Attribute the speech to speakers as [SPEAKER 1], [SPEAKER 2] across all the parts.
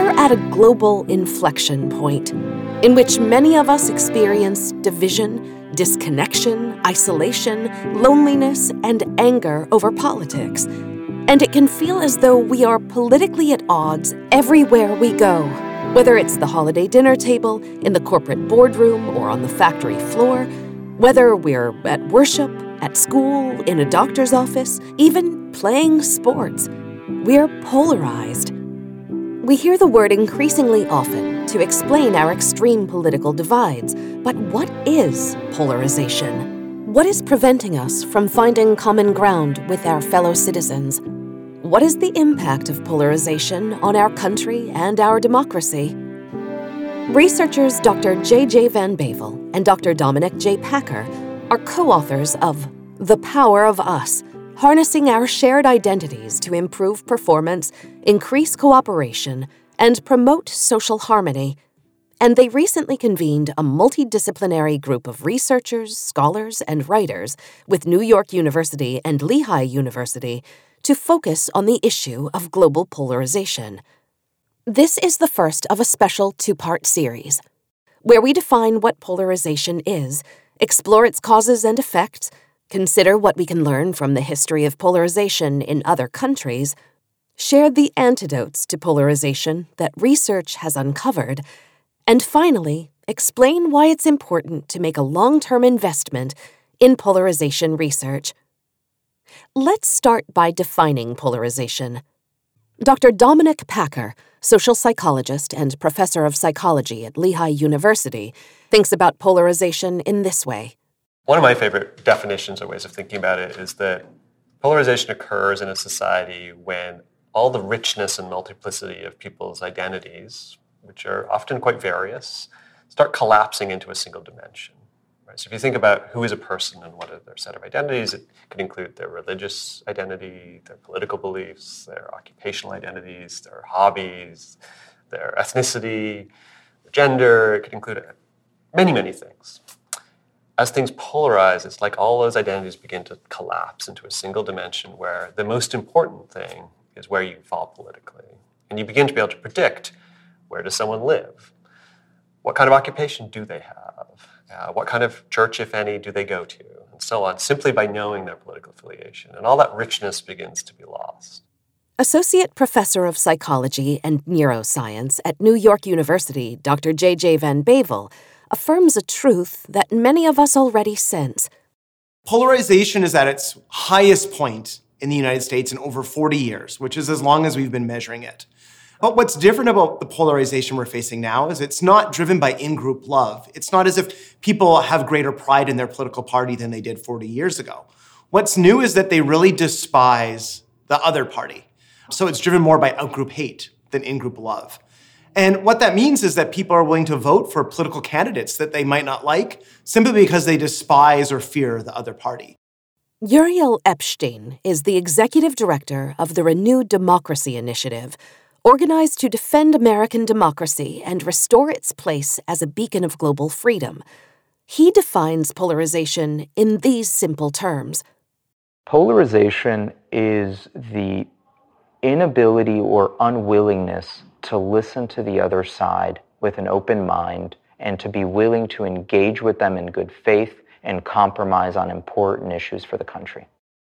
[SPEAKER 1] We're at a global inflection point in which many of us experience division, disconnection, isolation, loneliness, and anger over politics. And it can feel as though we are politically at odds everywhere we go, whether it's the holiday dinner table, in the corporate boardroom, or on the factory floor, whether we're at worship, at school, in a doctor's office, even playing sports. We're polarized. We hear the word increasingly often to explain our extreme political divides, but what is polarization? What is preventing us from finding common ground with our fellow citizens? What is the impact of polarization on our country and our democracy? Researchers Dr. J.J. Van Bavel and Dr. Dominic J. Packer are co-authors of The Power of Us, Harnessing Our Shared Identities to Improve Performance, Increase Cooperation, and Promote Social Harmony. And they recently convened a multidisciplinary group of researchers, scholars, and writers with New York University and Lehigh University to focus on the issue of global polarization. This is the first of a special two-part series, where we define what polarization is, explore its causes and effects, consider what we can learn from the history of polarization in other countries, share the antidotes to polarization that research has uncovered, and finally, explain why it's important to make a long-term investment in polarization research. Let's start by defining polarization. Dr. Dominic Packer, social psychologist and professor of psychology at Lehigh University, thinks about polarization in this way.
[SPEAKER 2] One of my favorite definitions or ways of thinking about it is that polarization occurs in a society when all the richness and multiplicity of people's identities, which are often quite various, start collapsing into a single dimension. Right? So if you think about who is a person and what are their set of identities, it could include their religious identity, their political beliefs, their occupational identities, their hobbies, their ethnicity, their gender. It could include many, many things. As things polarize, it's like all those identities begin to collapse into a single dimension where the most important thing is where you fall politically. And you begin to be able to predict, where does someone live? What kind of occupation do they have? What kind of church, if any, do they go to? And so on, simply by knowing their political affiliation. And all that richness begins to be lost.
[SPEAKER 1] Associate Professor of Psychology and Neuroscience at New York University, Dr. J.J. Van Bavel, affirms a truth that many of us already sense.
[SPEAKER 3] Polarization is at its highest point in the United States in over 40 years, which is as long as we've been measuring it. But what's different about the polarization we're facing now is it's not driven by in-group love. It's not as if people have greater pride in their political party than they did 40 years ago. What's new is that they really despise the other party. So it's driven more by out-group hate than in-group love. And what that means is that people are willing to vote for political candidates that they might not like simply because they despise or fear the other party.
[SPEAKER 1] Uriel Epstein is the executive director of the Renewed Democracy Initiative, organized to defend American democracy and restore its place as a beacon of global freedom. He defines polarization in these simple terms.
[SPEAKER 4] Polarization is the inability or unwillingness to listen to the other side with an open mind and to be willing to engage with them in good faith and compromise on important issues for the country.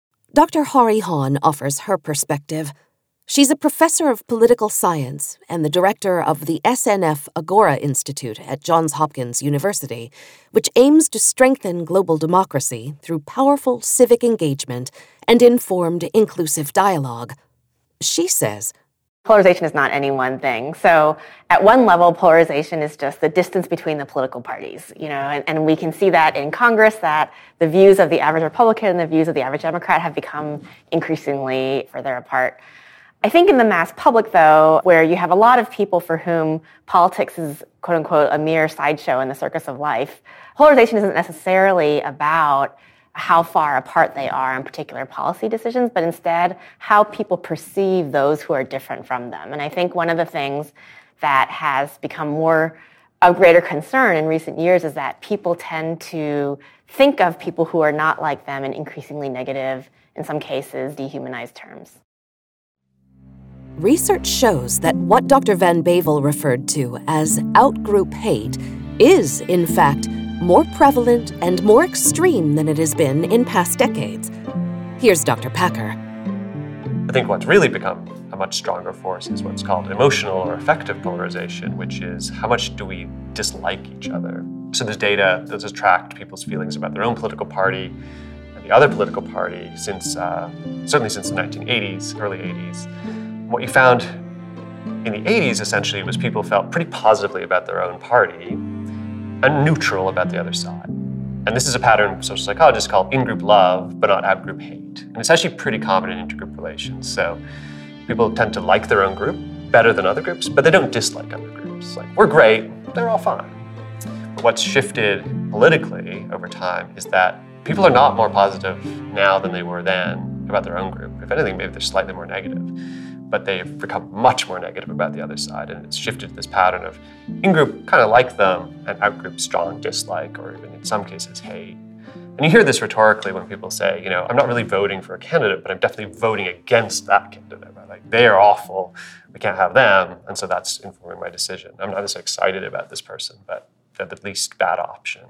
[SPEAKER 1] Dr. Hari Hahn offers her perspective. She's a professor of political science and the director of the SNF Agora Institute at Johns Hopkins University, which aims to strengthen global democracy through powerful civic engagement and informed, inclusive dialogue. She says,
[SPEAKER 5] polarization is not any one thing. So at one level, polarization is just the distance between the political parties, and we can see that in Congress, that the views of the average Republican and the views of the average Democrat have become increasingly further apart. I think in the mass public, though, where you have a lot of people for whom politics is, quote unquote, a mere sideshow in the circus of life, polarization isn't necessarily about how far apart they are on particular policy decisions, but instead how people perceive those who are different from them. And I think one of the things that has become more of greater concern in recent years is that people tend to think of people who are not like them in increasingly negative, in some cases, dehumanized terms.
[SPEAKER 1] research shows that what Dr. Van Bavel referred to as outgroup hate is, in fact, more prevalent and more extreme than it has been in past decades. Here's Dr. Packer.
[SPEAKER 2] I think what's really become a much stronger force is what's called emotional or affective polarization, which is how much do we dislike each other. So there's data that has tracked people's feelings about their own political party and the other political party since, certainly since the 1980s, early 80s. What you found in the 80s essentially was people felt pretty positively about their own party and neutral about the other side. And this is a pattern social psychologists call in-group love, but not out-group hate. And it's actually pretty common in intergroup relations. So people tend to like their own group better than other groups, but they don't dislike other groups. Like, we're great, they're all fine. But what's shifted politically over time is that people are not more positive now than they were then about their own group. If anything, maybe they're slightly more negative. But they've become much more negative about the other side. And it's shifted to this pattern of in-group kind of like them and out-group strong dislike, or even in some cases hate. And you hear this rhetorically when people say, I'm not really voting for a candidate, but I'm definitely voting against that candidate. Right? Like, they are awful, we can't have them, and so that's informing my decision. I'm not as excited about this person, but they're the least bad option.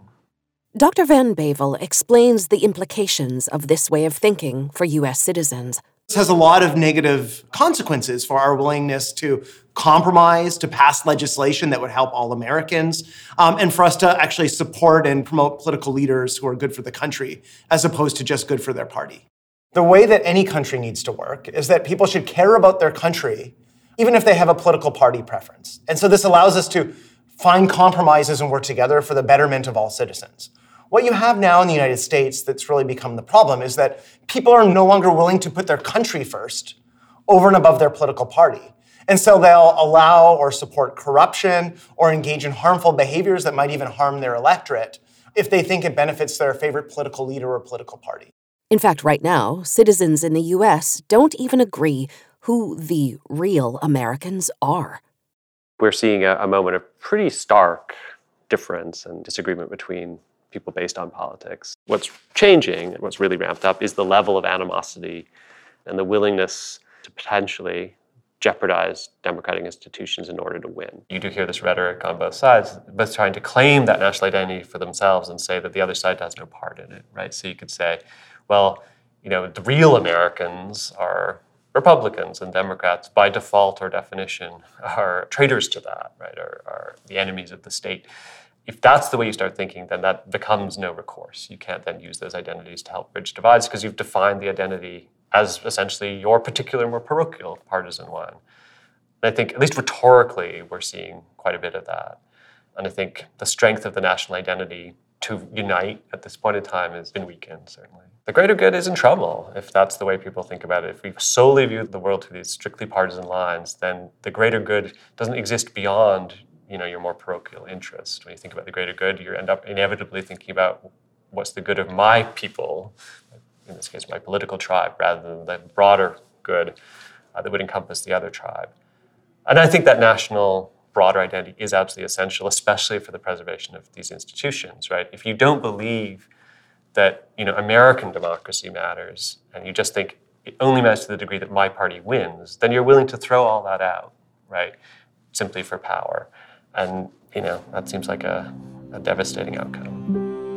[SPEAKER 1] Dr. Van Bavel explains the implications of this way of thinking for U.S. citizens.
[SPEAKER 3] This has a lot of negative consequences for our willingness to compromise, to pass legislation that would help all Americans, and for us to actually support and promote political leaders who are good for the country, as opposed to just good for their party. The way that any country needs to work is that people should care about their country, even if they have a political party preference. And so this allows us to find compromises and work together for the betterment of all citizens. What you have now in the United States that's really become the problem is that people are no longer willing to put their country first over and above their political party. And so they'll allow or support corruption or engage in harmful behaviors that might even harm their electorate if they think it benefits their favorite political leader or political party.
[SPEAKER 1] In fact, right now, citizens in the U.S. don't even agree who the real Americans are.
[SPEAKER 2] We're seeing a moment of pretty stark difference and disagreement between people based on politics. What's changing, and what's really ramped up, is the level of animosity and the willingness to potentially jeopardize democratic institutions in order to win. You do hear this rhetoric on both sides, both trying to claim that national identity for themselves and say that the other side has no part in it, right? So you could say, well, the real Americans are Republicans, and Democrats, by default or definition, are traitors to that, right? Are the enemies of the state. If that's the way you start thinking, then that becomes no recourse. You can't then use those identities to help bridge divides because you've defined the identity as essentially your particular, more parochial, partisan one. And I think, at least rhetorically, we're seeing quite a bit of that. And I think the strength of the national identity to unite at this point in time has been weakened, certainly. The greater good is in trouble if that's the way people think about it. If we solely view the world through these strictly partisan lines, then the greater good doesn't exist beyond your more parochial interest. When you think about the greater good, you end up inevitably thinking about what's the good of my people, in this case, my political tribe, rather than the broader good that would encompass the other tribe. And I think that national broader identity is absolutely essential, especially for the preservation of these institutions, right? If you don't believe that American democracy matters, and you just think it only matters to the degree that my party wins, then you're willing to throw all that out, right? Simply for power. And, that seems like a devastating outcome.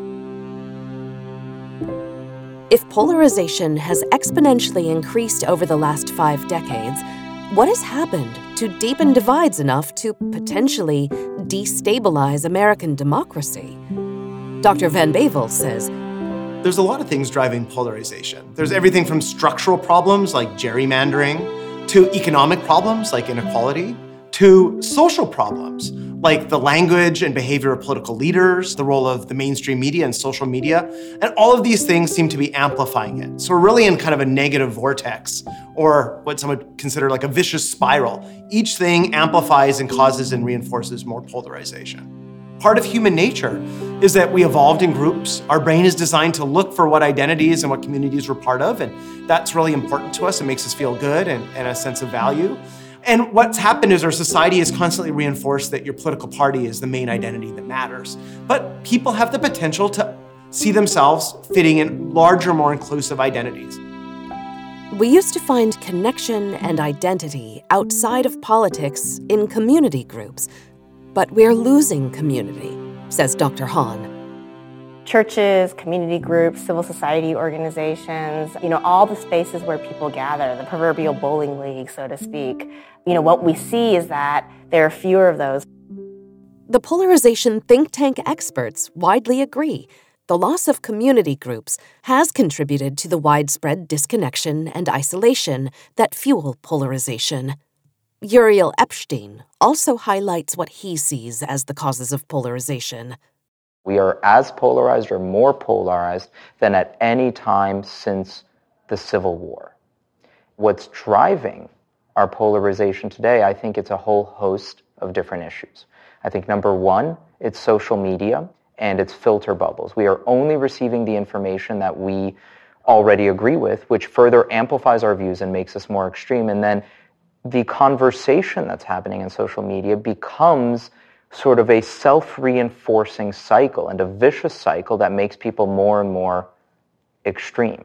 [SPEAKER 1] If polarization has exponentially increased over the last 5 decades, what has happened to deepen divides enough to potentially destabilize American democracy? Dr. Van Bavel says,
[SPEAKER 3] there's a lot of things driving polarization. There's everything from structural problems like gerrymandering, to economic problems like inequality, to social problems like the language and behavior of political leaders, the role of the mainstream media and social media, and all of these things seem to be amplifying it. So we're really in kind of a negative vortex, or what some would consider like a vicious spiral. Each thing amplifies and causes and reinforces more polarization. Part of human nature is that we evolved in groups. Our brain is designed to look for what identities and what communities we're part of, and that's really important to us. It makes us feel good and a sense of value. And what's happened is our society has constantly reinforced that your political party is the main identity that matters. But people have the potential to see themselves fitting in larger, more inclusive identities.
[SPEAKER 1] We used to find connection and identity outside of politics in community groups, but we're losing community, says Dr. Hahn.
[SPEAKER 5] Churches, community groups, civil society organizations, all the spaces where people gather, the proverbial bowling league, so to speak. What we see is that there are fewer of those.
[SPEAKER 1] The polarization think tank experts widely agree the loss of community groups has contributed to the widespread disconnection and isolation that fuel polarization. Uriel Epstein also highlights what he sees as the causes of polarization.
[SPEAKER 4] We are as polarized or more polarized than at any time since the Civil War. What's driving our polarization today, I think it's a whole host of different issues. I think number one, it's social media and it's filter bubbles. We are only receiving the information that we already agree with, which further amplifies our views and makes us more extreme. And then the conversation that's happening in social media becomes sort of a self-reinforcing cycle and a vicious cycle that makes people more and more extreme.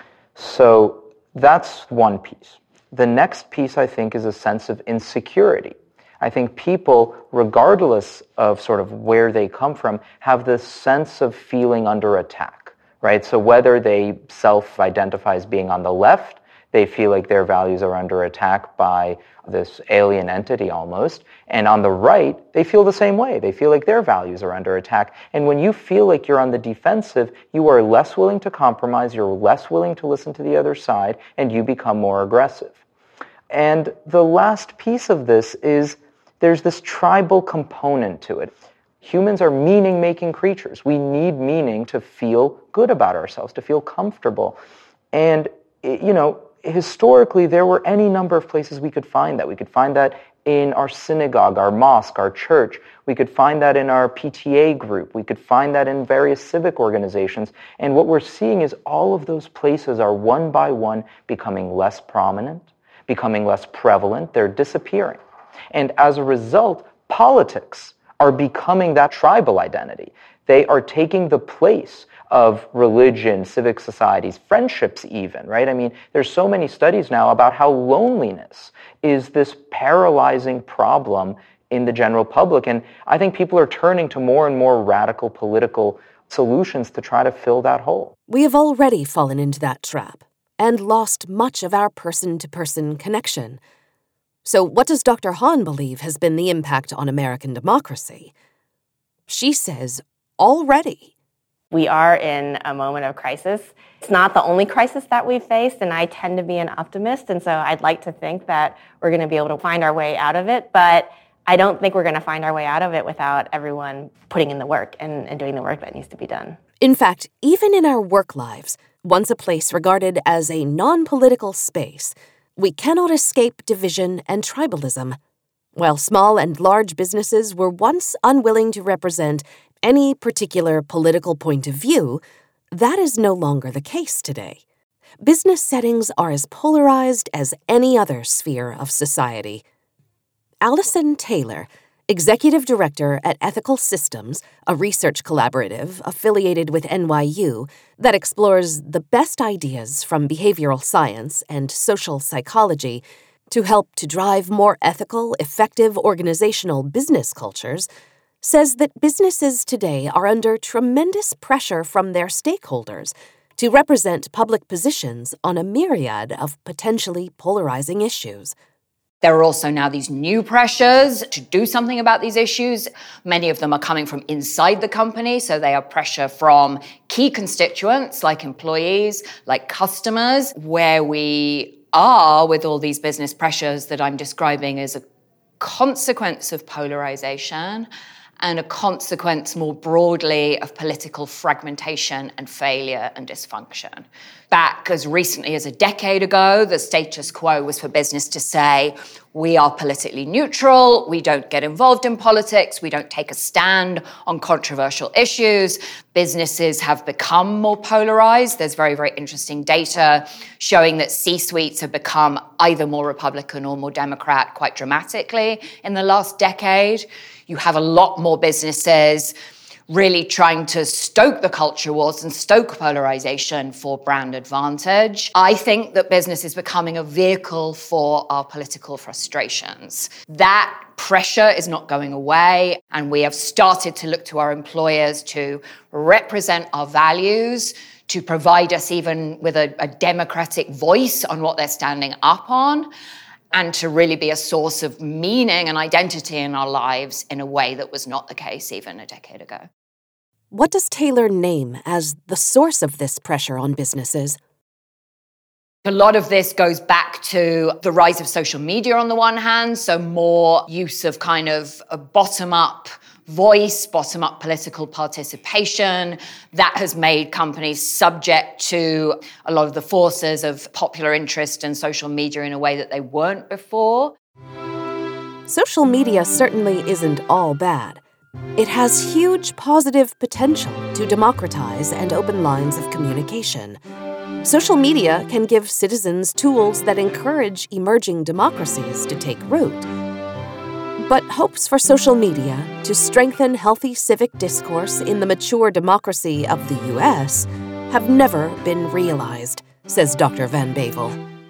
[SPEAKER 4] So that's one piece. The next piece, I think, is a sense of insecurity. I think people, regardless of sort of where they come from, have this sense of feeling under attack, right? So whether they self-identify as being on the left, they feel like their values are under attack by this alien entity almost. And on the right, they feel the same way. They feel like their values are under attack. And when you feel like you're on the defensive, you are less willing to compromise, you're less willing to listen to the other side, and you become more aggressive. And the last piece of this is there's this tribal component to it. Humans are meaning-making creatures. We need meaning to feel good about ourselves, to feel comfortable. And, historically, there were any number of places we could find that. We could find that in our synagogue, our mosque, our church. We could find that in our PTA group. We could find that in various civic organizations. And what we're seeing is all of those places are one by one becoming less prominent, becoming less prevalent. They're disappearing. And as a result, politics are becoming that tribal identity. They are taking the place of religion, civic societies, friendships even, right? I mean, there's so many studies now about how loneliness is this paralyzing problem in the general public. And I think people are turning to more and more radical political solutions to try to fill that hole.
[SPEAKER 1] We have already fallen into that trap and lost much of our person-to-person connection. So what does Dr. Hahn believe has been the impact on American democracy? She says, already.
[SPEAKER 5] We are in a moment of crisis. It's not the only crisis that we've faced, and I tend to be an optimist, and so I'd like to think that we're going to be able to find our way out of it, but I don't think we're going to find our way out of it without everyone putting in the work and doing the work that needs to be done.
[SPEAKER 1] In fact, even in our work lives, once a place regarded as a non-political space, we cannot escape division and tribalism. While small and large businesses were once unwilling to represent any particular political point of view, that is no longer the case today. Business settings are as polarized as any other sphere of society. Allison Taylor, executive director at Ethical Systems, a research collaborative affiliated with NYU that explores the best ideas from behavioral science and social psychology to help to drive more ethical, effective organizational business cultures, says that businesses today are under tremendous pressure from their stakeholders to represent public positions on a myriad of potentially polarizing issues.
[SPEAKER 6] There are also now these new pressures to do something about these issues. Many of them are coming from inside the company, so they are pressure from key constituents like employees, like customers. Where we are with all these business pressures that I'm describing as a consequence of polarization and a consequence more broadly of political fragmentation and failure and dysfunction. Back as recently as a decade ago, the status quo was for business to say, we are politically neutral, we don't get involved in politics, we don't take a stand on controversial issues. Businesses have become more polarized. There's very, very interesting data showing that C-suites have become either more Republican or more Democrat quite dramatically in the last decade. You have a lot more businesses really trying to stoke the culture wars and stoke polarization for brand advantage. I think that business is becoming a vehicle for our political frustrations. That pressure is not going away, and we have started to look to our employers to represent our values, to provide us even with a democratic voice on what they're standing up on, and to really be a source of meaning and identity in our lives in a way that was not the case even a decade ago.
[SPEAKER 1] What does Taylor name as the source of this pressure on businesses?
[SPEAKER 6] A lot of this goes back to the rise of social media on the one hand, so more use of kind of a bottom-up voice, bottom-up political participation. That has made companies subject to a lot of the forces of popular interest and social media in a way that they weren't before.
[SPEAKER 1] Social media certainly isn't all bad. It has huge positive potential to democratize and open lines of communication. Social media can give citizens tools that encourage emerging democracies to take root. But hopes for social media to strengthen healthy civic discourse in the mature democracy of the U.S. have never been realized, says Dr. Van Bavel.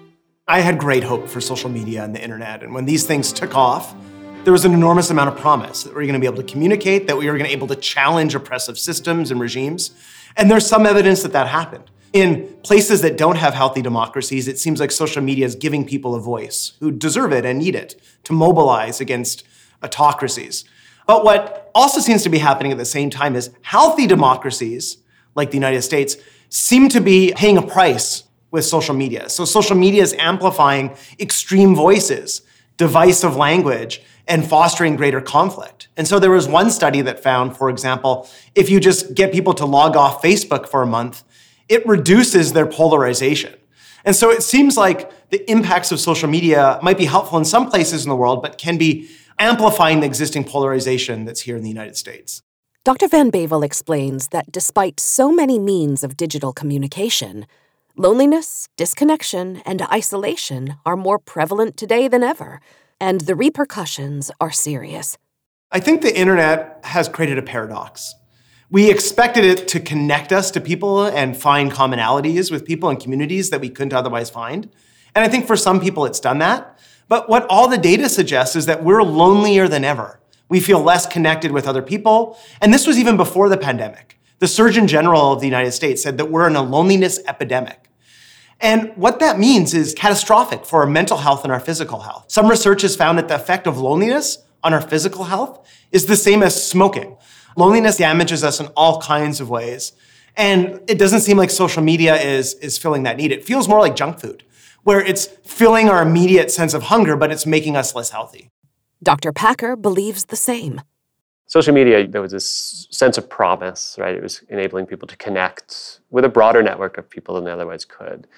[SPEAKER 3] I had great hope for social media and the internet, and when these things took off, there was an enormous amount of promise that we were going to be able to communicate, that we were going to be able to challenge oppressive systems and regimes, and there's some evidence that that happened. In places that don't have healthy democracies, it seems like social media is giving people a voice who deserve it and need it to mobilize against autocracies. But what also seems to be happening at the same time is healthy democracies, like the United States, seem to be paying a price with social media. So social media is amplifying extreme voices, divisive language, and fostering greater conflict. And so there was one study that found, for example, if you just get people to log off Facebook for a month, it reduces their polarization. And so it seems like the impacts of social media might be helpful in some places in the world, but can be amplifying the existing polarization that's here in the United States.
[SPEAKER 1] Dr. Van Bavel explains that despite so many means of digital communication, loneliness, disconnection, and isolation are more prevalent today than ever, and the repercussions are serious.
[SPEAKER 3] I think the internet has created a paradox. We expected it to connect us to people and find commonalities with people and communities that we couldn't otherwise find. And I think for some people it's done that. But what all the data suggests is that we're lonelier than ever. We feel less connected with other people. And this was even before the pandemic. The Surgeon General of the United States said that we're in a loneliness epidemic. And what that means is catastrophic for our mental health and our physical health. Some research has found that the effect of loneliness on our physical health is the same as smoking. Loneliness damages us in all kinds of ways. And it doesn't seem like social media is filling that need. It feels more like junk food, where it's filling our immediate sense of hunger, but it's making us less healthy.
[SPEAKER 1] Dr. Packer believes the same.
[SPEAKER 2] Social media, there was this sense of promise, right? It was enabling people to connect with a broader network of people than they otherwise could.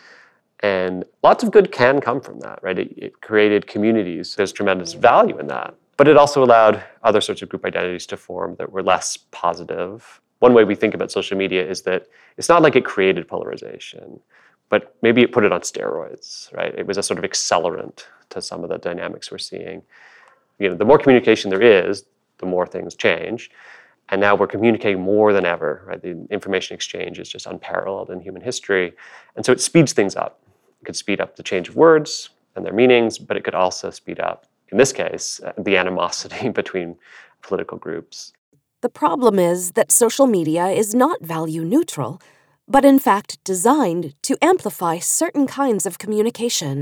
[SPEAKER 2] And lots of good can come from that, right? It created communities. There's tremendous value in that. But it also allowed other sorts of group identities to form that were less positive. One way we think about social media is that it's not like it created polarization, but maybe it put it on steroids, right? It was a sort of accelerant to some of the dynamics we're seeing. You know, the more communication there is, the more things change. And now we're communicating more than ever, right? The information exchange is just unparalleled in human history. And so it speeds things up. It could speed up the change of words and their meanings, but it could also speed up, in this case, the animosity between political groups.
[SPEAKER 1] The problem is that social media is not value neutral, but in fact designed to amplify certain kinds of communication.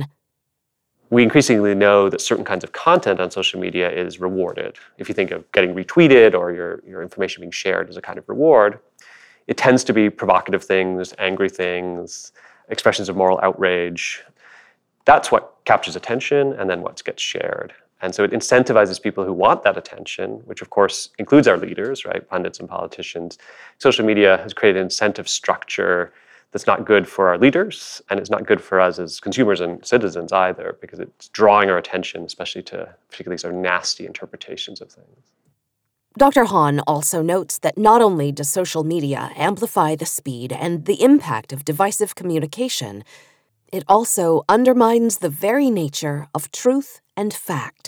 [SPEAKER 2] We increasingly know that certain kinds of content on social media is rewarded. If you think of getting retweeted or your information being shared as a kind of reward, it tends to be provocative things, angry things, expressions of moral outrage. That's what captures attention and then what gets shared. And so it incentivizes people who want that attention, which of course includes our leaders, right, pundits and politicians. Social media has created an incentive structure that's not good for our leaders, and it's not good for us as consumers and citizens either, because it's drawing our attention, especially to particularly sort of nasty interpretations of things.
[SPEAKER 1] Dr. Hahn also notes that not only does social media amplify the speed and the impact of divisive communication, it also undermines the very nature of truth and fact.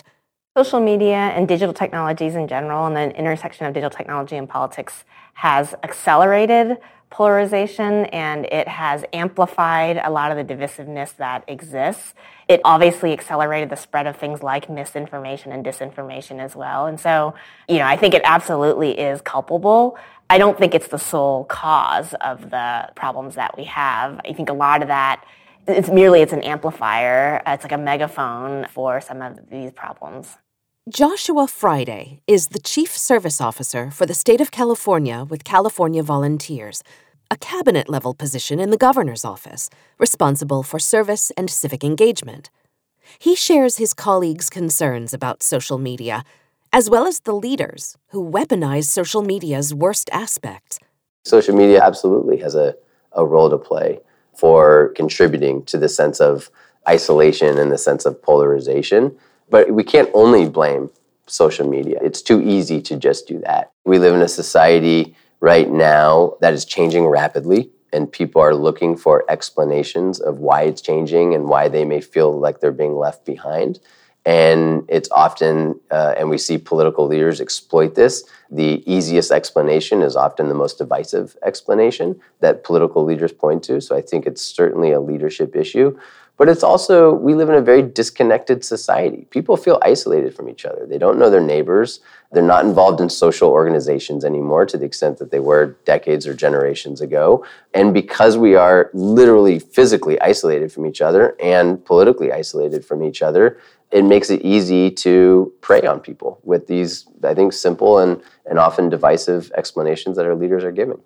[SPEAKER 5] Social media and digital technologies in general, and the intersection of digital technology and politics has accelerated polarization, and it has amplified a lot of the divisiveness that exists. It obviously accelerated the spread of things like misinformation and disinformation as well. And so, I think it absolutely is culpable. I don't think it's the sole cause of the problems that we have. I think a lot of that, it's an amplifier. It's like a megaphone for some of these problems.
[SPEAKER 1] Joshua Friday is the Chief Service Officer for the state of California with California Volunteers, a cabinet-level position in the governor's office, responsible for service and civic engagement. He shares his colleagues' concerns about social media, as well as the leaders who weaponize social media's worst aspects.
[SPEAKER 7] Social media absolutely has a role to play for contributing to the sense of isolation and the sense of polarization. But we can't only blame social media. It's too easy to just do that. We live in a society right now that is changing rapidly, and people are looking for explanations of why it's changing and why they may feel like they're being left behind. And it's often, and we see political leaders exploit this, the easiest explanation is often the most divisive explanation that political leaders point to. So I think it's certainly a leadership issue. But it's also, we live in a very disconnected society. People feel isolated from each other. They don't know their neighbors. They're not involved in social organizations anymore to the extent that they were decades or generations ago. And because we are literally physically isolated from each other and politically isolated from each other, it makes it easy to prey on people with these, I think, simple and often divisive explanations that our leaders are giving.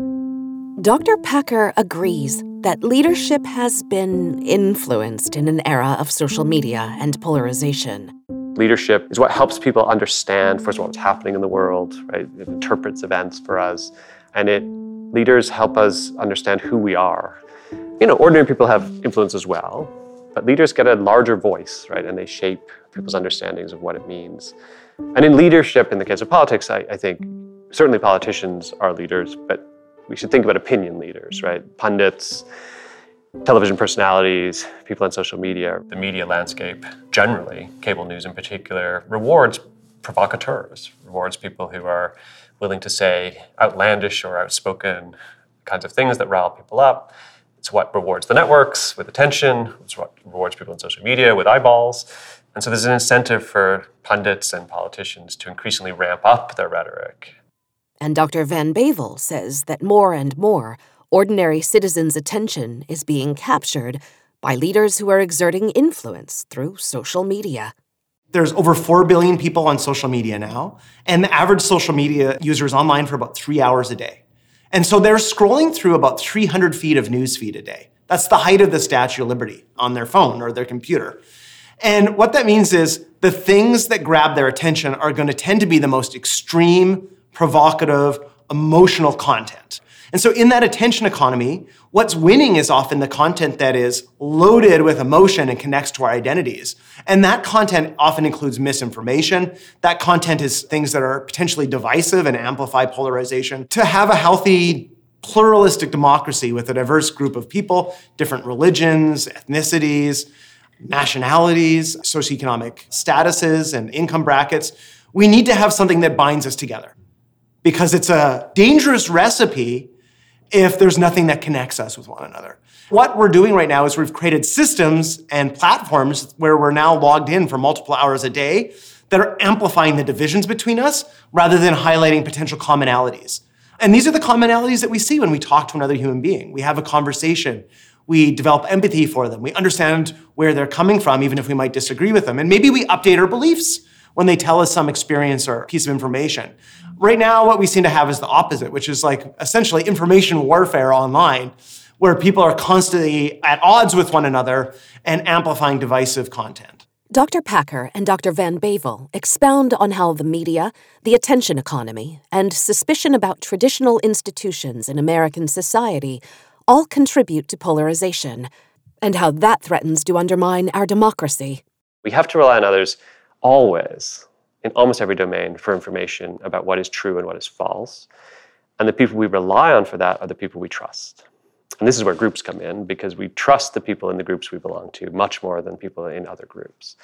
[SPEAKER 1] Dr. Packer agrees that leadership has been influenced in an era of social media and polarization.
[SPEAKER 2] Leadership is what helps people understand, first of all, what's happening in the world, right? It interprets events for us, and leaders help us understand who we are. Ordinary people have influence as well, but leaders get a larger voice, right? And they shape people's understandings of what it means. And in leadership, in the case of politics, I think certainly politicians are leaders, but we should think about opinion leaders, right? Pundits, television personalities, people on social media. The media landscape generally, cable news in particular, rewards provocateurs, rewards people who are willing to say outlandish or outspoken kinds of things that rile people up. It's what rewards the networks with attention. It's what rewards people on social media with eyeballs. And so there's an incentive for pundits and politicians to increasingly ramp up their rhetoric.
[SPEAKER 1] And Dr. Van Bavel says that more and more, ordinary citizens' attention is being captured by leaders who are exerting influence through social media.
[SPEAKER 3] There's over 4 billion people on social media now, and the average social media user is online for about 3 hours a day. And so they're scrolling through about 300 feet of newsfeed a day. That's the height of the Statue of Liberty on their phone or their computer. And what that means is the things that grab their attention are going to tend to be the most extreme, provocative, emotional content. And so in that attention economy, what's winning is often the content that is loaded with emotion and connects to our identities. And that content often includes misinformation. That content is things that are potentially divisive and amplify polarization. To have a healthy, pluralistic democracy with a diverse group of people, different religions, ethnicities, nationalities, socioeconomic statuses, and income brackets, we need to have something that binds us together. Because it's a dangerous recipe if there's nothing that connects us with one another. What we're doing right now is we've created systems and platforms where we're now logged in for multiple hours a day that are amplifying the divisions between us rather than highlighting potential commonalities. And these are the commonalities that we see when we talk to another human being. We have a conversation. We develop empathy for them. We understand where they're coming from, even if we might disagree with them. And maybe we update our beliefs when they tell us some experience or piece of information. Right now, what we seem to have is the opposite, which is like essentially information warfare online, where people are constantly at odds with one another and amplifying divisive content.
[SPEAKER 1] Dr. Packer and Dr. Van Bavel expound on how the media, the attention economy, and suspicion about traditional institutions in American society all contribute to polarization, and how that threatens to undermine our democracy.
[SPEAKER 2] We have to rely on others always, in almost every domain, for information about what is true and what is false. And the people we rely on for that are the people we trust. And this is where groups come in, because we trust the people in the groups we belong to much more than people in other groups.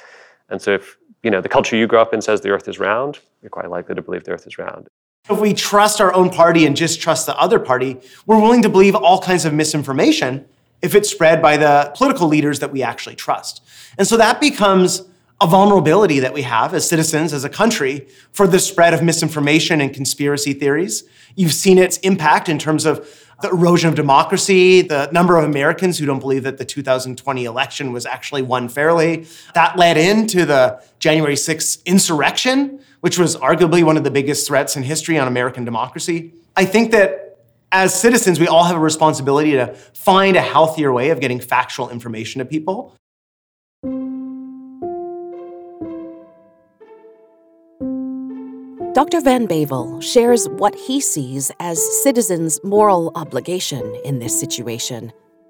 [SPEAKER 2] And so if the culture you grew up in says the earth is round, you're quite likely to believe the earth is round.
[SPEAKER 3] If we trust our own party and just trust the other party, we're willing to believe all kinds of misinformation if it's spread by the political leaders that we actually trust. And so that becomes a vulnerability that we have as citizens, as a country, for the spread of misinformation and conspiracy theories. You've seen its impact in terms of the erosion of democracy, the number of Americans who don't believe that the 2020 election was actually won fairly. That led into the January 6th insurrection, which was arguably one of the biggest threats in history on American democracy. I think that as citizens, we all have a responsibility to find a healthier way of getting factual information to people.
[SPEAKER 1] Dr. Van Bavel shares what he sees as citizens' moral obligation in this situation.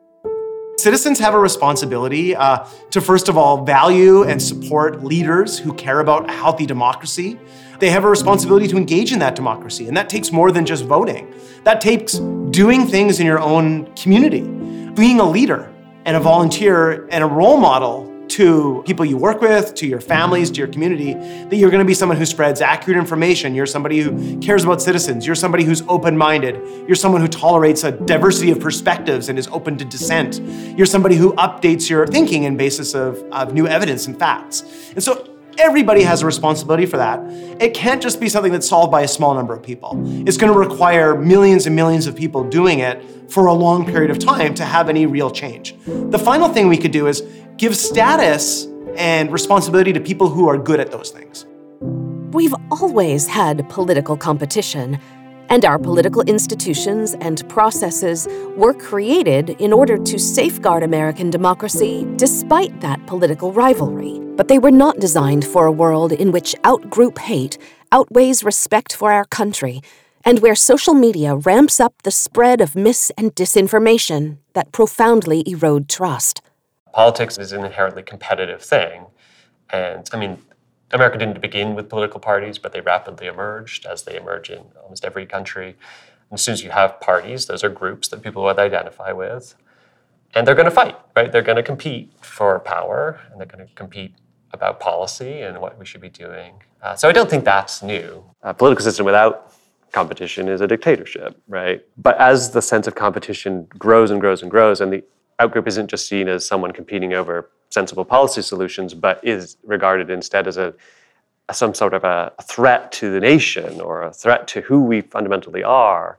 [SPEAKER 3] Citizens have a responsibility to, first of all, value and support leaders who care about a healthy democracy. They have a responsibility to engage in that democracy, and that takes more than just voting. That takes doing things in your own community, being a leader and a volunteer and a role model to people you work with, to your families, to your community, that you're going to be someone who spreads accurate information. You're somebody who cares about citizens. You're somebody who's open-minded. You're someone who tolerates a diversity of perspectives and is open to dissent. You're somebody who updates your thinking on basis of new evidence and facts. And so everybody has a responsibility for that. It can't just be something that's solved by a small number of people. It's going to require millions and millions of people doing it for a long period of time to have any real change. The final thing we could do is give status and responsibility to people who are good at those things.
[SPEAKER 1] We've always had political competition, and our political institutions and processes were created in order to safeguard American democracy despite that political rivalry. But they were not designed for a world in which out-group hate outweighs respect for our country, and where social media ramps up the spread of mis- and disinformation that profoundly erode trust.
[SPEAKER 2] Politics is an inherently competitive thing. And America didn't begin with political parties, but they rapidly emerged, as they emerge in almost every country. And as soon as you have parties, those are groups that people would identify with. And they're going to fight, right? They're going to compete for power, and they're going to compete about policy and what we should be doing. So I don't think that's new. A political system without competition is a dictatorship, right? But as the sense of competition grows and grows and grows, and the outgroup isn't just seen as someone competing over sensible policy solutions, but is regarded instead as some sort of a threat to the nation or a threat to who we fundamentally are,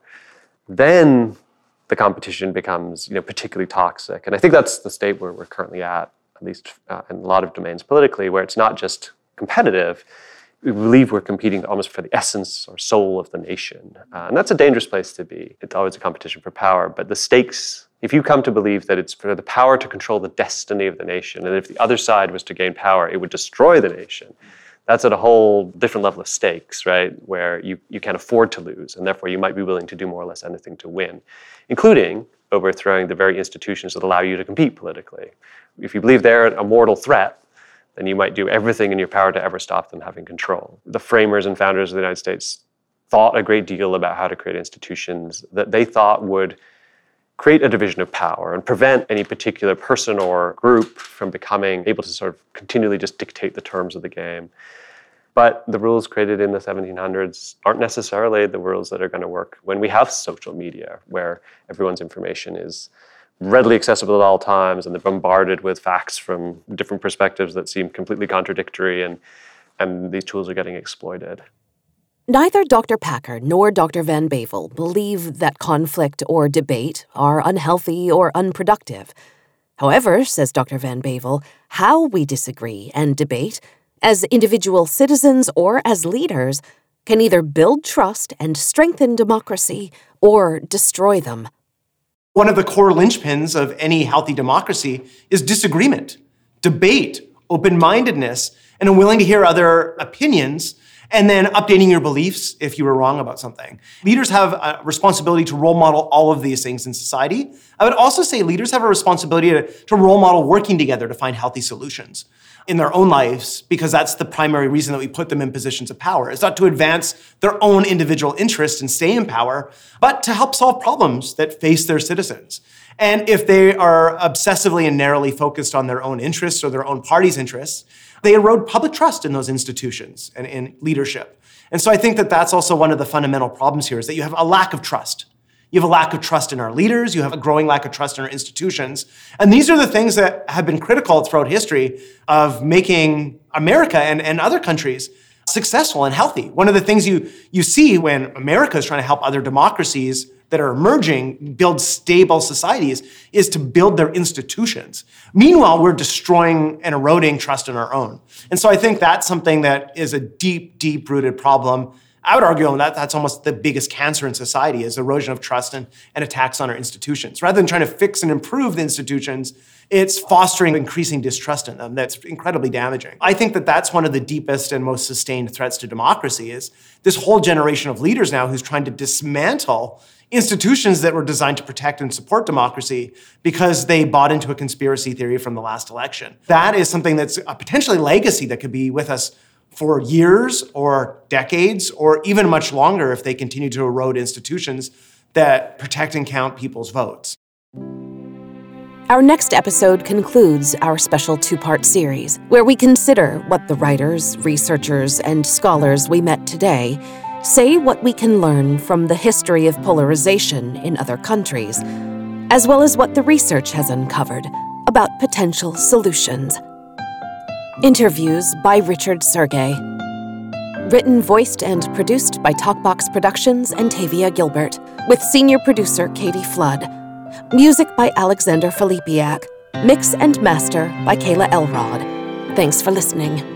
[SPEAKER 2] then the competition becomes particularly toxic. And I think that's the state where we're currently at least in a lot of domains politically, where it's not just competitive. We believe we're competing almost for the essence or soul of the nation. And that's a dangerous place to be. It's always a competition for power, but the stakes, if you come to believe that it's for the power to control the destiny of the nation, and if the other side was to gain power, it would destroy the nation, that's at a whole different level of stakes, right? Where you can't afford to lose, and therefore you might be willing to do more or less anything to win, including overthrowing the very institutions that allow you to compete politically. If you believe they're a mortal threat, then you might do everything in your power to ever stop them having control. The framers and founders of the United States thought a great deal about how to create institutions that they thought would create a division of power and prevent any particular person or group from becoming able to sort of continually just dictate the terms of the game. But the rules created in the 1700s aren't necessarily the rules that are going to work when we have social media, where everyone's information is readily accessible at all times, and they're bombarded with facts from different perspectives that seem completely contradictory, and these tools are getting exploited.
[SPEAKER 1] Neither Dr. Packer nor Dr. Van Bavel believe that conflict or debate are unhealthy or unproductive. However, says Dr. Van Bavel, how we disagree and debate, as individual citizens or as leaders, can either build trust and strengthen democracy or destroy them.
[SPEAKER 3] One of the core linchpins of any healthy democracy is disagreement, debate, open-mindedness, and a willing to hear other opinions, and then updating your beliefs if you were wrong about something. Leaders have a responsibility to role model all of these things in society. I would also say leaders have a responsibility to role model working together to find healthy solutions. in their own lives, because that's the primary reason that we put them in positions of power. It's not to advance their own individual interests and stay in power, but to help solve problems that face their citizens. And if they are obsessively and narrowly focused on their own interests or their own party's interests, they erode public trust in those institutions and in leadership. And so I think that that's also one of the fundamental problems here, is that you have a lack of trust. You have a lack of trust in our leaders. You have a growing lack of trust in our institutions. And these are the things that have been critical throughout history of making America and other countries successful and healthy. One of the things you see when America is trying to help other democracies that are emerging build stable societies is to build their institutions. Meanwhile, we're destroying and eroding trust in our own. And so I think that's something that is a deep, deep-rooted problem. I would argue that that's almost the biggest cancer in society, is erosion of trust and attacks on our institutions. Rather than trying to fix and improve the institutions, it's fostering increasing distrust in them. That's incredibly damaging. I think that that's one of the deepest and most sustained threats to democracy, is this whole generation of leaders now who's trying to dismantle institutions that were designed to protect and support democracy because they bought into a conspiracy theory from the last election. That is something that's a potentially legacy that could be with us for years or decades or even much longer if they continue to erode institutions that protect and count people's votes.
[SPEAKER 1] Our next episode concludes our special two-part series, where we consider what the writers, researchers, and scholars we met today say what we can learn from the history of polarization in other countries, as well as what the research has uncovered about potential solutions. Interviews by Richard Sergay. Written, voiced, and produced by Talkbox Productions and Tavia Gilbert, with senior producer Katie Flood. Music by Alexander Filipiak. Mix and master by Kayla Elrod. Thanks for listening.